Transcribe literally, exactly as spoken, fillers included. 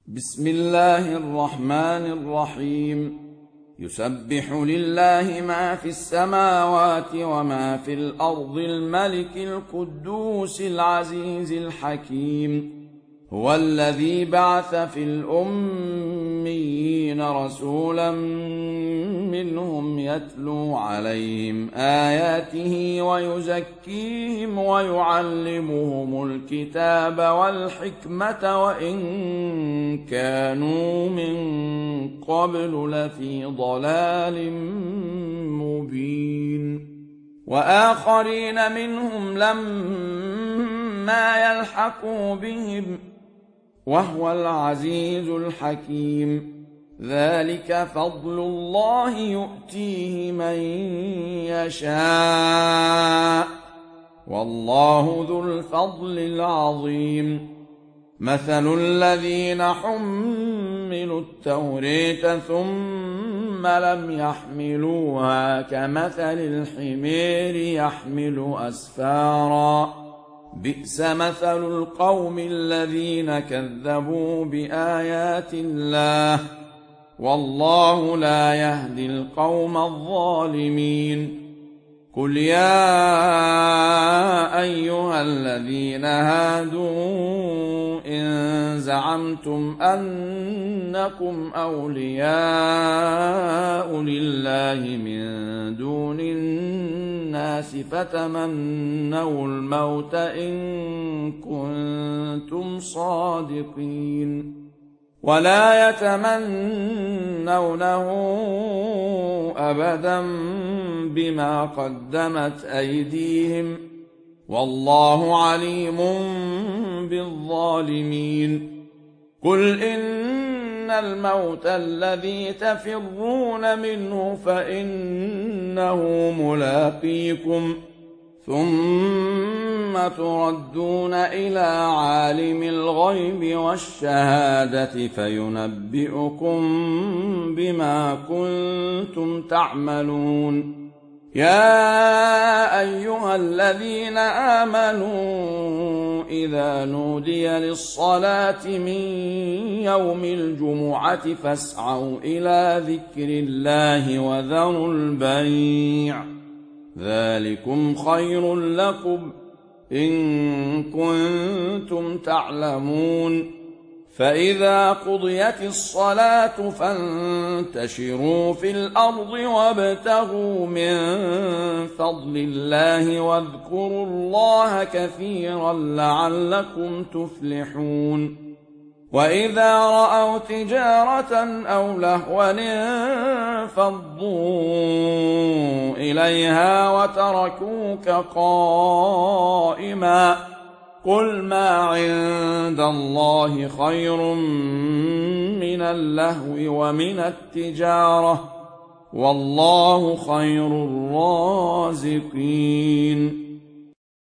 بسم الله الرحمن الرحيم. يسبح لله ما في السماوات وما في الأرض الملك القدوس العزيز الحكيم. هو الذي بعث في الأميين رسولا منهم يتلو عليهم آياته ويزكيهم ويعلمهم الكتاب والحكمة وإن كانوا من قبل لفي ضلال مبين. وآخرين منهم لما يلحقوا بهم وهو العزيز الحكيم. ذلك فضل الله يؤتيه من يشاء والله ذو الفضل العظيم. مثل الذين حملوا التوراة ثم لم يحملوها كمثل الحمير يحمل أسفارا بئس مثل القوم الذين كذبوا بآيات الله والله لا يهدي القوم الظالمين. قل يا أيها الذين هادوا إن زعمتم أنكم أولياء لله من دون الناس فتمنوا الموت إن كنتم صادقين ولا يتمنونه أبدا بما قدمت أيديهم والله عليم بالظالمين. قل إن الموت الذي تفرون منه فإنه ملاقيكم ثم تردون إلى عالم الغيب والشهادة فينبئكم بما كنتم تعملون. يا أيها الذين آمنوا إذا نودي للصلاة من يوم الجمعة فاسعوا إلى ذكر الله وذروا البيع ذلكم خير لكم إن كنتم تعلمون. فإذا قضيت الصلاة فانتشروا في الأرض وابتغوا من فضل الله واذكروا الله كثيرا لعلكم تفلحون. وإذا رأوا تجارة أو لهوا انفضوا إليها وتركوك قائما قل ما عند الله خير من اللهو ومن التجارة والله خير الرازقين.